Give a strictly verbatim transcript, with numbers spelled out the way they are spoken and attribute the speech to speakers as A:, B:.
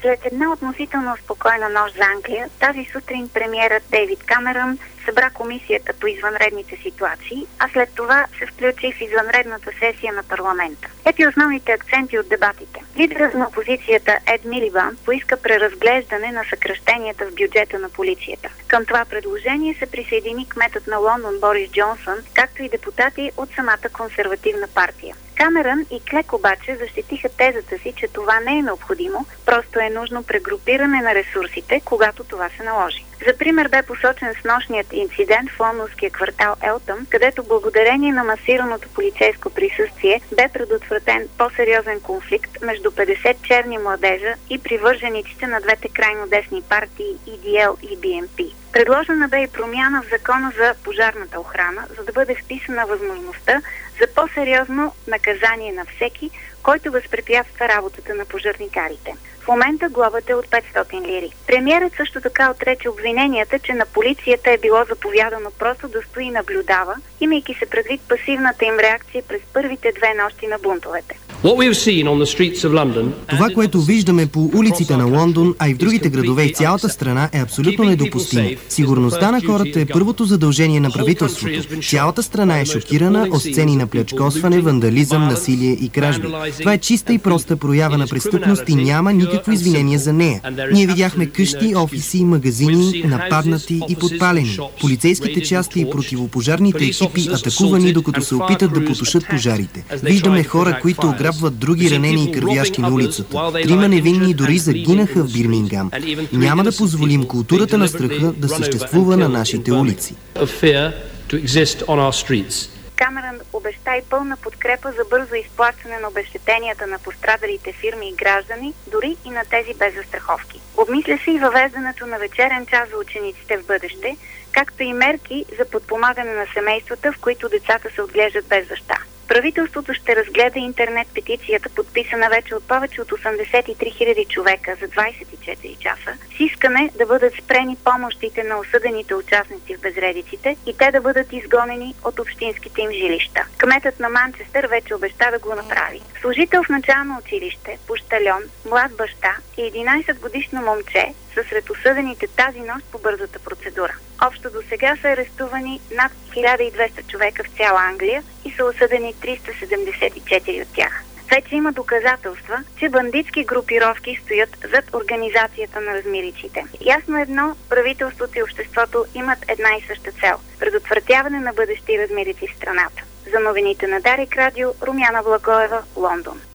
A: След една относително спокойна нощ за Англия, тази сутрин премиерът Дейвид Камерън събра комисията по извънредните ситуации, а след това се включи в извънредната сесия на парламента. Ето основните акценти от дебатите. Лидерът на опозицията Ед Милибанд поиска преразглеждане на съкращенията в бюджета на полицията. Към това предложение се присъедини кметът на Лондон Борис Джонсън, както и депутати от самата консервативна партия. Камерън и Клек обаче защитиха тезата си, че това не е необходимо, просто е нужно прегрупиране на ресурсите, когато това се наложи. За пример бе посочен с нощният инцидент в лондонския квартал Елтън, където благодарение на масираното полицейско присъствие бе предотвратен по-сериозен конфликт между петдесет черни младежа и привържениците на двете крайно десни партии И Ди Ел и Би Ен Пи. Предложена бе и промяна в закона за пожарната охрана, за да бъде вписана възможността за по-сериозно наказание на всеки, който възпрепятства работата на пожарникарите. В момента глобата е от петстотин лири. Премиерът също така отрече обвиненията, че на полицията е било заповядано просто да стои и наблюдава, имайки се предвид пасивната им реакция през първите две нощи на бунтовете.
B: Това, което виждаме по улиците на Лондон, а и в другите градове и цялата страна, е абсолютно недопустимо. Сигурността на хората е първото задължение на правителството. Цялата страна е шокирана от сцени на плячкосване, вандализъм, насилие и кражби. Това е чиста и проста проява на престъпност и няма никакво извинение за нея. Ние видяхме къщи, офиси, магазини, нападнати и подпалени. Полицейските части и противопожарните екипи атакувани, докато се опитат да потушат пожарите. Виждаме хора, които ограбват други ранени и кървяшки на улицата. Трима невинни дори загинаха в Бирмингам. Няма да позволим културата на страха да съществува на нашите улици.
A: Камерън обеща и пълна подкрепа за бързо изплащане на обезщетенията на пострадалите фирми и граждани, дори и на тези без застраховки. Обмисля се и въвеждането на вечерен час за учениците в бъдеще, както и мерки за подпомагане на семействата, в които децата се отглеждат без баща. Правителството ще разгледа интернет петицията, подписана вече от повече от осемдесет и три хиляди човека за двадесет и четири часа, с искане да бъдат спрени помощите на осъдените участници в безредиците и те да бъдат изгонени от общинските им жилища. Кметът на Манчестър вече обеща да го направи. Служител в начално училище, пощальон, млад баща и единадесетгодишно момче са сред осъдените тази нощ по бързата процедура. Общо до сега са арестувани над хиляда и двеста човека в цяла Англия и са осъдени триста седемдесет и четири от тях. Вече има доказателства, че бандитски групировки стоят зад организацията на размириците. Ясно едно, правителството и обществото имат една и съща цел – предотвратяване на бъдещи размирици в страната. За новините на Дарик Радио, Румяна Благоева, Лондон.